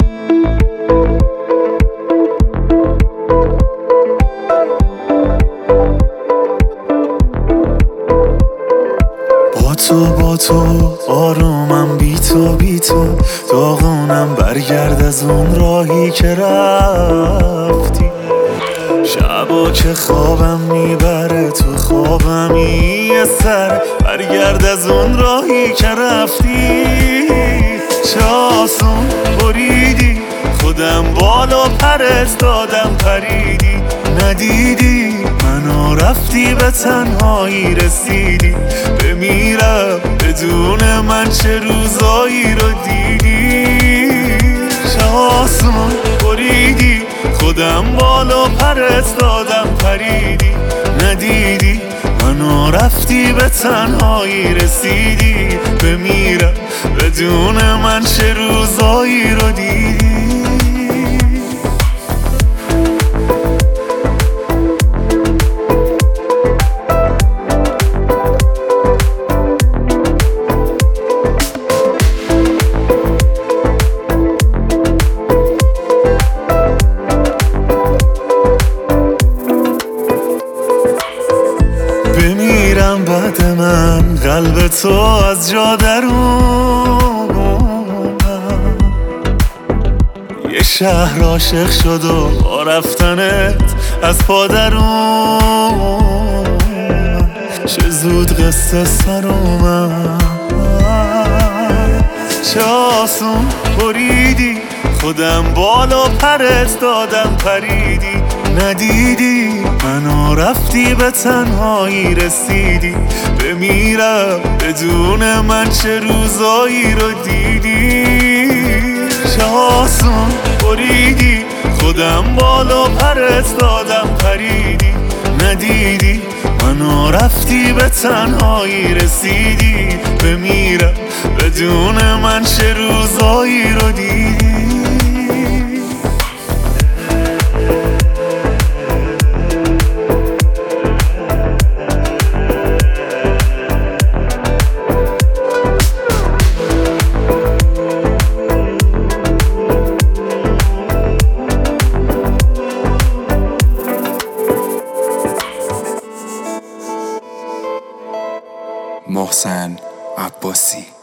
با تو آرومم، بی تو داغونم. برگرد از اون راهی که رفتی. شبا که خوابم میبره تو خوابم یه سر. برگرد از اون راهی که رفتی. چه آسون بریدی خودم بالا پرت دادم پریدی. ندیدی منو رفتی به تنهایی رسیدی. بمیرم بدون من چه روزایی رو دیدی. چه آسون بریدی خودم بالا پرت دادم پریدی. ندیدی منو رفتی به تنهایی رسیدی. بمیرم بدون من چه روزایی رو دیدی. بمیرم بعد من قلب تو از جا درونم. یه شهر عاشق شد و با رفتنت از پادرون. چه زود قصه سر اومد. چه آسون بریدی خودم بالا پرت دادم پریدی. ندیدی منو رفتی به تنهایی رسیدی. بمیرم بدون من چه روزایی رو دیدی. چه آسون بریدی خودم بالا پرت دادم پریدی. ندیدی منو رفتی به تنهایی رسیدی. بمیرم بدون من چه روزایی رو دیدی. محسن عباسی.